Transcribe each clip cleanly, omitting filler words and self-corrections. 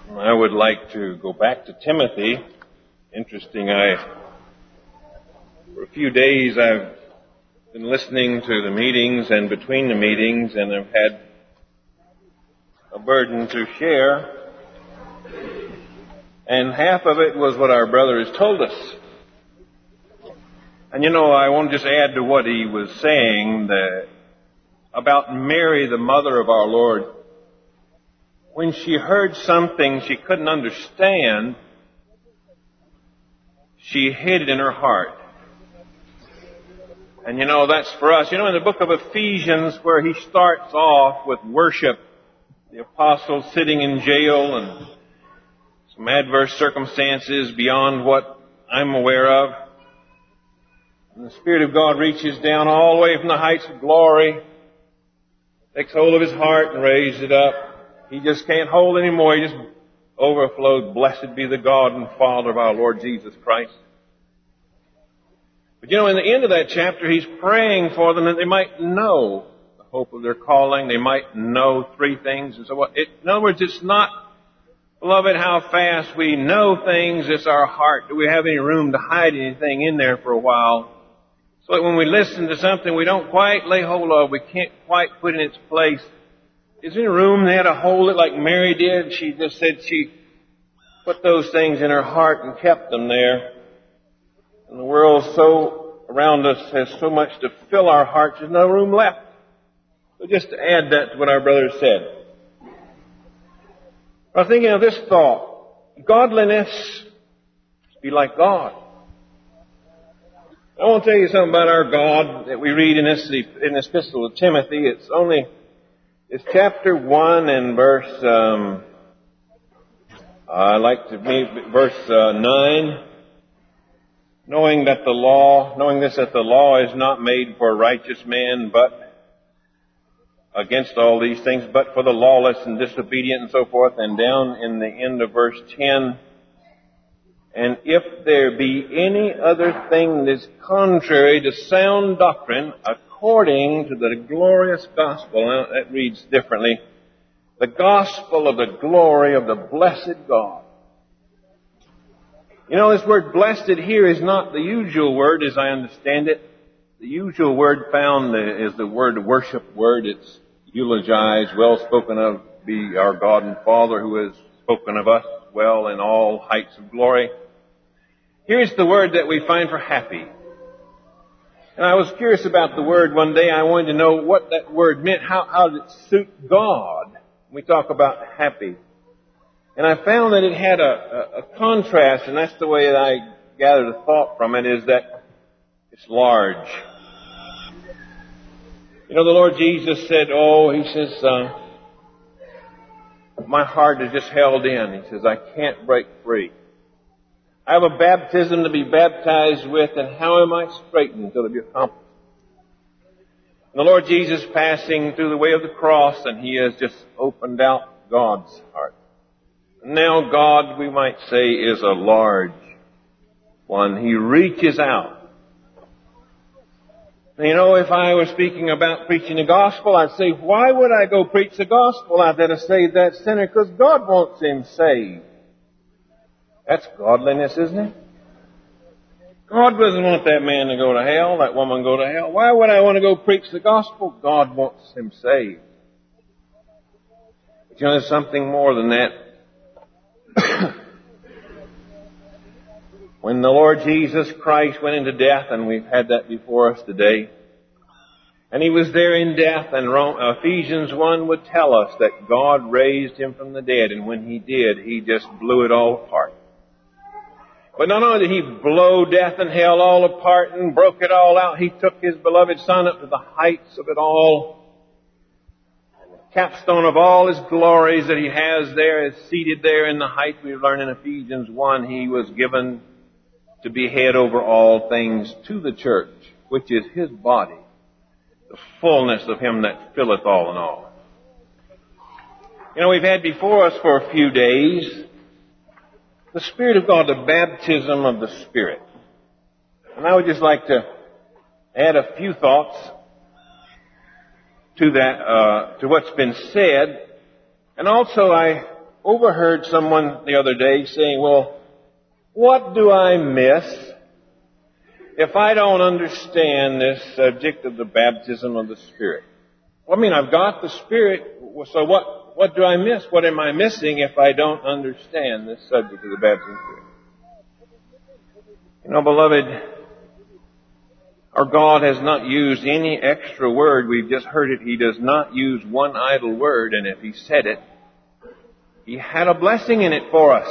I would like to go back to Timothy. Interesting, for a few days I've been listening to the meetings and between the meetings, and I've had a burden to share. And half of it was what our brother has told us. And I want to just add to what he was saying about Mary, the mother of our Lord. When she heard something she couldn't understand, she hid it in her heart. And that's for us. In the book of Ephesians, where he starts off with worship, the apostles sitting in jail and some adverse circumstances beyond what I'm aware of. And the Spirit of God reaches down all the way from the heights of glory, takes hold of his heart and raises it up. He just can't hold anymore. He just overflows. Blessed be the God and Father of our Lord Jesus Christ. But in the end of that chapter, he's praying for them that they might know the hope of their calling. They might know three things. And so in other words, it's not, beloved, how fast we know things. It's our heart. Do we have any room to hide anything in there for a while? So that when we listen to something we don't quite lay hold of, we can't quite put in its place. Is there a room there to hold it like Mary did? She just said she put those things in her heart and kept them there. And the world so around us has so much to fill our hearts, there's no room left. So just to add that to what our brother said. I was thinking of this thought. Godliness is be like God. I want to tell you something about our God that we read in this epistle to Timothy. It's chapter 1 and verse 9. Knowing that the law is not made for a righteous man, but against all these things, but for the lawless and disobedient and so forth. And down in the end of verse 10, and if there be any other thing that is contrary to sound doctrine, according to the glorious gospel. Now, that reads differently. The gospel of the glory of the blessed God. This word blessed here is not the usual word as I understand it. The usual word found is the word worship word. It's eulogized, well spoken of, be our God and Father who has spoken of us well in all heights of glory. Here's the word that we find for happy. And I was curious about the word one day. I wanted to know what that word meant. How does it suit God when we talk about happy? And I found that it had a contrast, and that's the way that I gathered a thought from it, is that it's large. The Lord Jesus said, my heart is just held in. He says, I can't break free. I have a baptism to be baptized with, and how am I straightened until it be accomplished? And the Lord Jesus passing through the way of the cross, and he has just opened out God's heart. Now God, we might say, is a large one. He reaches out. If I were speaking about preaching the gospel, I'd say, why would I go preach the gospel out there to save that sinner? Because God wants him saved. That's godliness, isn't it? God doesn't want that man to go to hell, that woman go to hell. Why would I want to go preach the gospel? God wants him saved. But there's something more than that. When the Lord Jesus Christ went into death, and we've had that before us today, and he was there in death, and Ephesians 1 would tell us that God raised him from the dead, and when he did, he just blew it all apart. But not only did he blow death and hell all apart and broke it all out, he took his beloved Son up to the heights of it all. Capstone of all his glories that he has there is seated there in the heights. We learn in Ephesians 1, he was given to be head over all things to the church, which is his body, the fullness of him that filleth all in all. We've had before us for a few days the Spirit of God, the baptism of the Spirit. And I would just like to add a few thoughts to that, to what's been said. And also I overheard someone the other day saying, well, what do I miss if I don't understand this subject of the baptism of the Spirit? Well, I mean, I've got the Spirit, so what do I miss? What am I missing if I don't understand this subject of the baptism of the Spirit? You know, beloved, our God has not used any extra word. We've just heard it. He does not use one idle word, and if He said it, He had a blessing in it for us.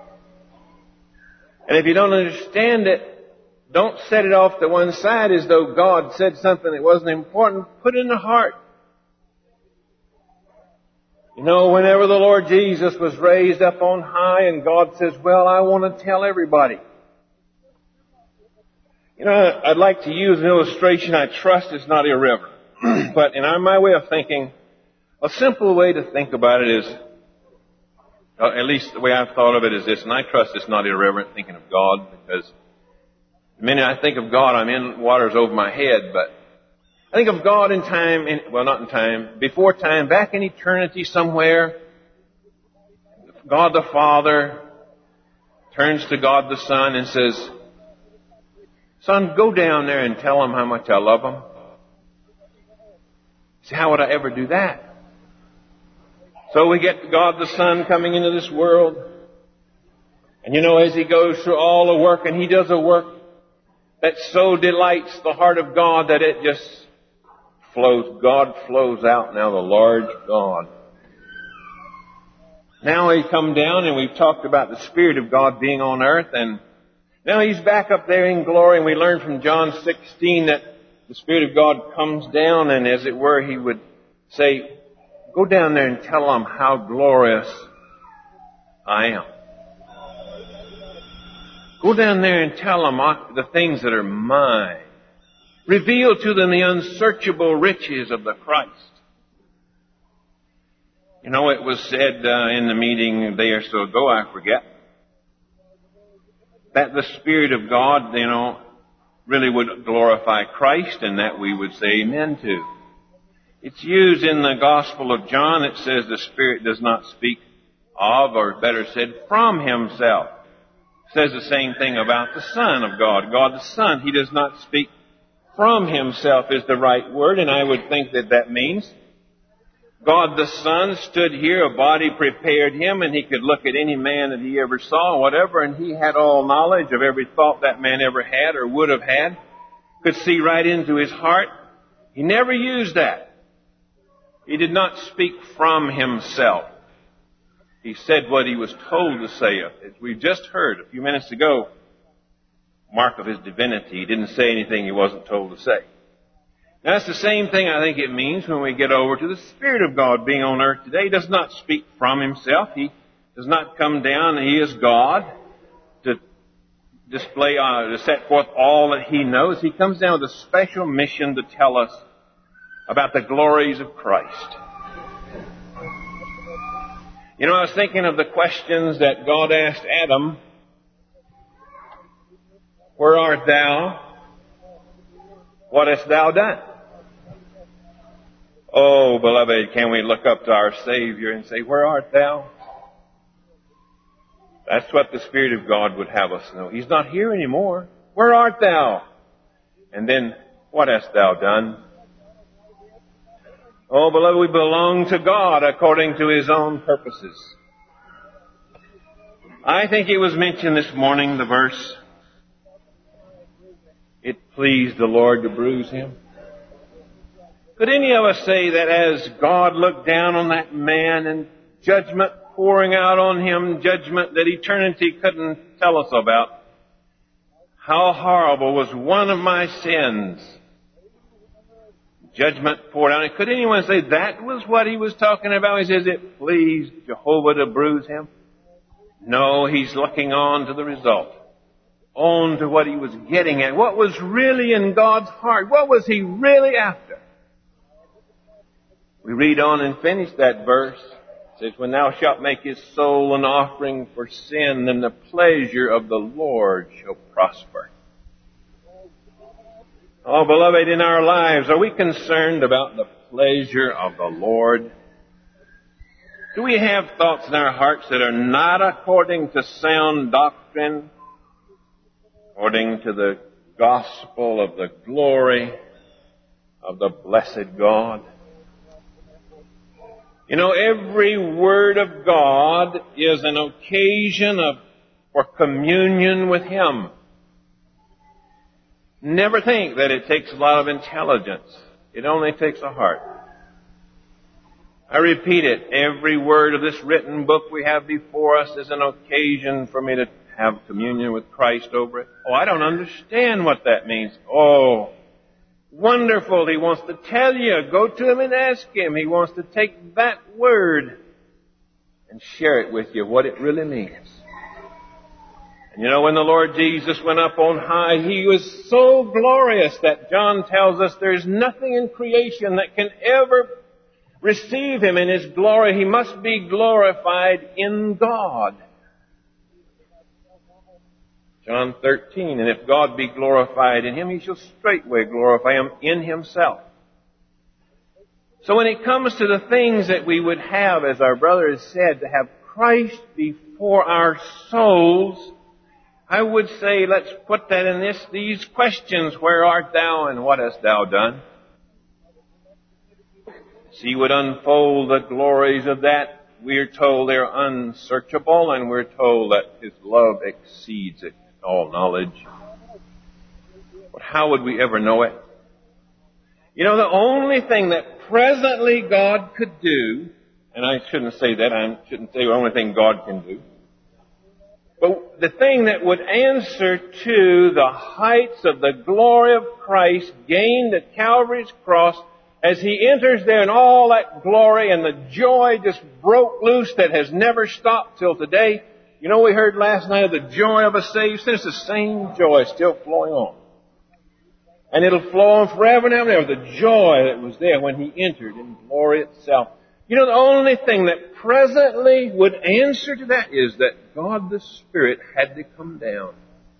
And if you don't understand it, don't set it off to one side as though God said something that wasn't important. Put it in the heart. You know, whenever the Lord Jesus was raised up on high and God says, well, I want to tell everybody. You know, I'd like to use an illustration I trust is not irreverent. But in my way of thinking, a simple way to think about it is, at least the way I've thought of it is this, and I trust it's not irreverent thinking of God, because the minute I think of God, I'm in waters over my head, but I think of God in time, not in time, before time, back in eternity somewhere. God the Father turns to God the Son and says, Son, go down there and tell them how much I love them. See, how would I ever do that? So we get God the Son coming into this world. And you know, as He goes through all the work, and He does a work that so delights the heart of God that it just flows. God flows out now, the large God. Now He's come down, and we've talked about the Spirit of God being on earth, and now He's back up there in glory, and we learn from John 16 that the Spirit of God comes down, and as it were, He would say, go down there and tell them how glorious I am. Go down there and tell them the things that are mine. Reveal to them the unsearchable riches of the Christ. You know, it was said in the meeting a day or so ago, I forget, that the Spirit of God, you know, really would glorify Christ, and that we would say amen to. It's used in the Gospel of John. It says the Spirit does not speak of, or better said, from Himself. It says the same thing about the Son of God. God the Son, He does not speak from Himself is the right word, and I would think that that means God the Son stood here, a body prepared Him, and He could look at any man that He ever saw, whatever, and He had all knowledge of every thought that man ever had or would have had, could see right into his heart. He never used that. He did not speak from Himself. He said what He was told to say. As we just heard a few minutes ago, mark of His divinity, He didn't say anything He wasn't told to say. Now, that's the same thing I think it means when we get over to the Spirit of God being on earth today. He does not speak from Himself. He does not come down. He is God to display, to set forth all that He knows. He comes down with a special mission to tell us about the glories of Christ. You know, I was thinking of the questions that God asked Adam. Where art thou? What hast thou done? Oh, beloved, can we look up to our Savior and say, where art thou? That's what the Spirit of God would have us know. He's not here anymore. Where art thou? And then, what hast thou done? Oh, beloved, we belong to God according to His own purposes. I think it was mentioned this morning, the verse, it pleased the Lord to bruise Him. Could any of us say that as God looked down on that man and judgment pouring out on him, judgment that eternity couldn't tell us about, how horrible was one of my sins? Judgment poured out. And could anyone say that was what He was talking about? He says it pleased Jehovah to bruise Him. No, He's looking on to the result. On to what He was getting at. What was really in God's heart? What was He really after? We read on and finish that verse. It says, when thou shalt make his soul an offering for sin, then the pleasure of the Lord shall prosper. Oh, beloved, in our lives, are we concerned about the pleasure of the Lord? Do we have thoughts in our hearts that are not according to sound doctrine, according to the gospel of the glory of the blessed God? You know, every word of God is an occasion for communion with Him. Never think that it takes a lot of intelligence. It only takes a heart. I repeat it, every word of this written book we have before us is an occasion for me to have communion with Christ over it. Oh, I don't understand what that means. Oh, wonderful. He wants to tell you. Go to Him and ask Him. He wants to take that word and share it with you, what it really means. And you know, when the Lord Jesus went up on high, He was so glorious that John tells us there's nothing in creation that can ever receive Him in His glory. He must be glorified in God. John 13, and if God be glorified in Him, He shall straightway glorify Him in Himself. So when it comes to the things that we would have, as our brother has said, to have Christ before our souls, I would say let's put that in these questions. Where art thou and what hast thou done? He would unfold the glories of that. We're told they're unsearchable, and we're told that His love exceeds all knowledge. But how would we ever know it? You know, the only thing that presently God could do, and I shouldn't say that, I shouldn't say the only thing God can do, but the thing that would answer to the heights of the glory of Christ gained at Calvary's cross, as He enters there in all that glory, and the joy just broke loose that has never stopped till today. You know, we heard last night of the joy of a saved sinner. It's the same joy still flowing on. And it'll flow on forever and ever and ever. The joy that was there when He entered in glory itself. You know, the only thing that presently would answer to that is that God the Spirit had to come down.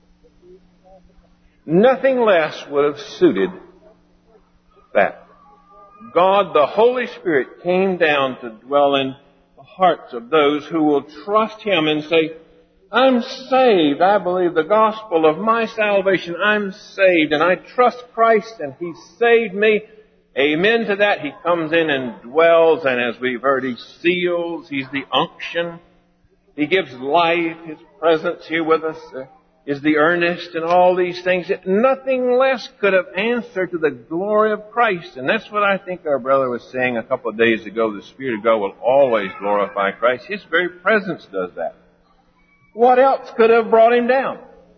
Nothing less would have suited that. God, the Holy Spirit, came down to dwell in the hearts of those who will trust Him and say, I'm saved. I believe the gospel of my salvation. I'm saved, and I trust Christ, and He saved me. Amen to that. He comes in and dwells, and as we've heard, He seals. He's the unction. He gives life. His presence here with us is the earnest, and all these things. Nothing less could have answered to the glory of Christ. And that's what I think our brother was saying a couple of days ago. The Spirit of God will always glorify Christ. His very presence does that. What else could have brought Him down?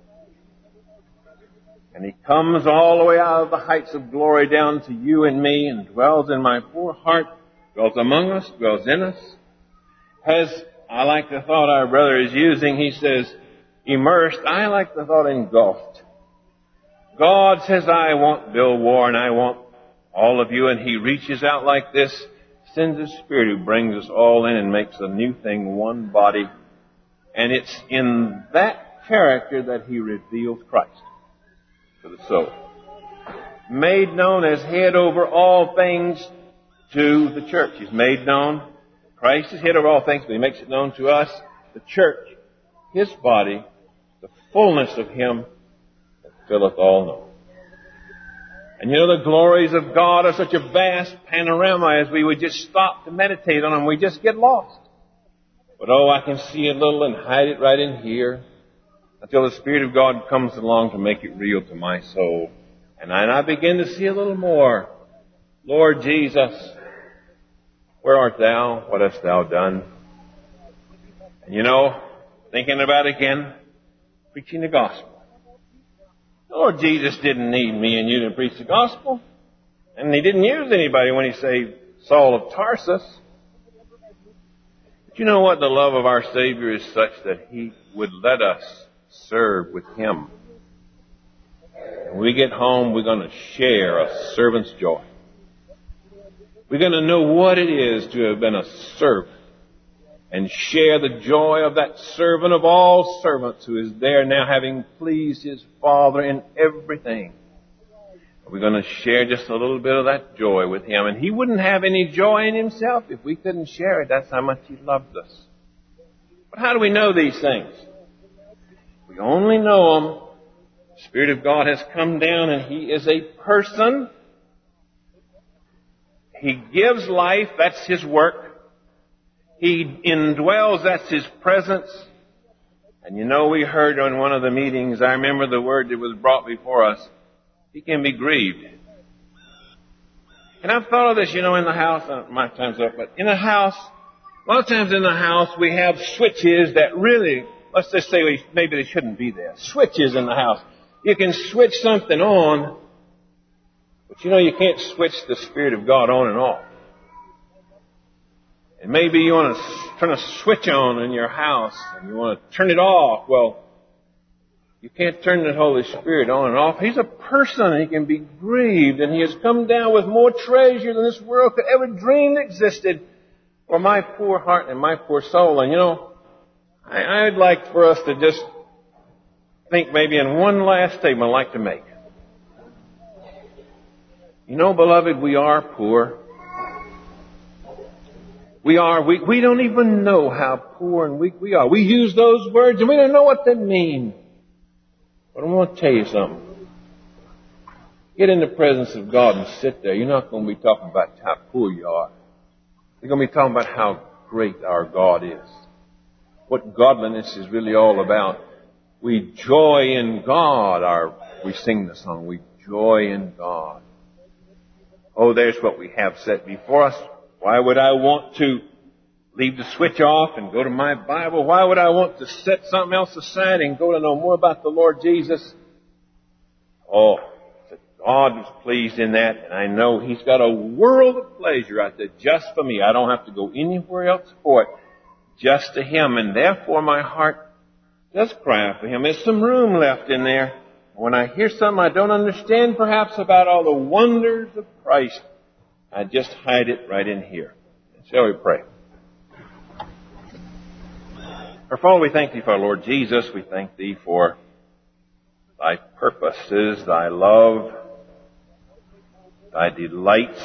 And He comes all the way out of the heights of glory down to you and me and dwells in my poor heart, dwells among us, dwells in us. I like the thought our brother is using. He says, immersed. I like the thought engulfed. God says, I want Bill Warren, I want all of you, and He reaches out like this, sends His Spirit who brings us all in and makes a new thing, one body. And it's in that character that He reveals Christ to the soul. Made known as head over all things to the church. He's made known. Christ is head over all things, but He makes it known to us, the church, His body, the fullness of Him that filleth all knowledge. And you know, the glories of God are such a vast panorama, as we would just stop to meditate on them, we just get lost. But oh, I can see a little and hide it right in here until the Spirit of God comes along to make it real to my soul. And I begin to see a little more. Lord Jesus, where art Thou? What hast Thou done? And you know, thinking about it again, preaching the gospel. The Lord Jesus didn't need me and you to preach the gospel. And He didn't use anybody when He saved Saul of Tarsus. But you know what? The love of our Savior is such that He would let us serve with Him. When we get home, we're going to share a servant's joy. We're going to know what it is to have been a servant and share the joy of that servant of all servants who is there now having pleased his Father in everything. We're going to share just a little bit of that joy with Him. And He wouldn't have any joy in Himself if we couldn't share it. That's how much He loves us. But how do we know these things? We only know them. The Spirit of God has come down and He is a person. He gives life. That's His work. He indwells. That's His presence. And you know, we heard on one of the meetings, I remember the word that was brought before us, He can be grieved. And I've thought of this, in the house, my time's up, but in a house, a lot of times in the house we have switches that really, let's just say maybe they shouldn't be there. Switches in the house. You can switch something on, but you can't switch the Spirit of God on and off. And maybe you want to turn a switch on in your house and you want to turn it off. Well, you can't turn the Holy Spirit on and off. He's a person. He can be grieved. And He has come down with more treasure than this world could ever dream existed for my poor heart and my poor soul. And I'd like for us to just think maybe in one last statement I'd like to make. Beloved, we are poor. We don't even know how poor and weak we are. We use those words and we don't know what they mean. But I want to tell you something. Get in the presence of God and sit there. You're not going to be talking about how poor you are. You're going to be talking about how great our God is. What godliness is really all about. We joy in God. We sing the song, we joy in God. Oh, there's what we have set before us. Why would I want to leave the switch off and go to my Bible? Why would I want to set something else aside and go to know more about the Lord Jesus? Oh, God was pleased in that, and I know He's got a world of pleasure out there just for me. I don't have to go anywhere else for it, just to Him, and therefore my heart does cry out for Him. There's some room left in there. When I hear something I don't understand perhaps about all the wonders of Christ, I just hide it right in here. Shall we pray? Our Father, we thank Thee for our Lord Jesus. We thank Thee for Thy purposes, Thy love, Thy delights.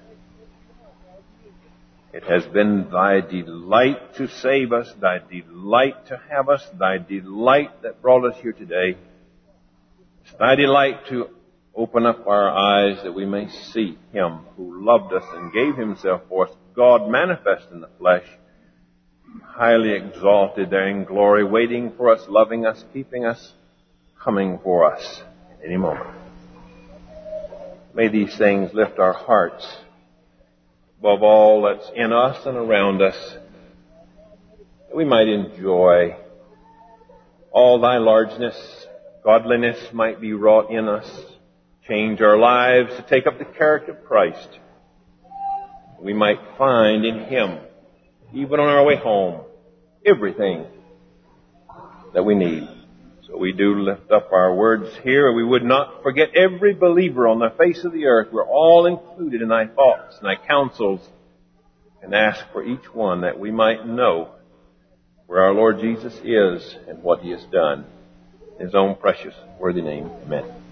It has been Thy delight to save us, Thy delight to have us, Thy delight that brought us here today. It's Thy delight to open up our eyes that we may see Him who loved us and gave Himself for us, God manifest in the flesh, highly exalted there in glory, waiting for us, loving us, keeping us, coming for us at any moment. May these things lift our hearts above all that's in us and around us, that we might enjoy all Thy largeness. Godliness might be wrought in us. Change our lives to take up the character of Christ. We might find in Him, even on our way home, everything that we need. So we do lift up our words here. We would not forget every believer on the face of the earth. We're all included in Thy thoughts and Thy counsels, and ask for each one that we might know where our Lord Jesus is and what He has done. In His own precious, worthy name, amen.